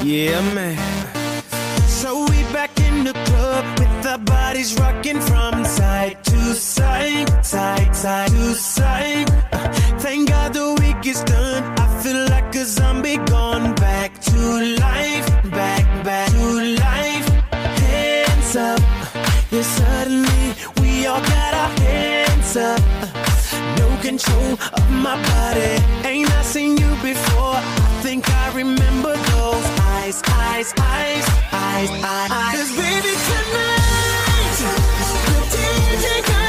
Yeah, man. So we back in the club with our bodies rocking from side to side, side to side. Thank God the week is done. I feel like a zombie gone back to life, back to life. Hands up, yeah, suddenly we all got our hands up. No control of my body. Ain't I seen you before? I think I remember those eyes. Cause baby tonight, the DJ got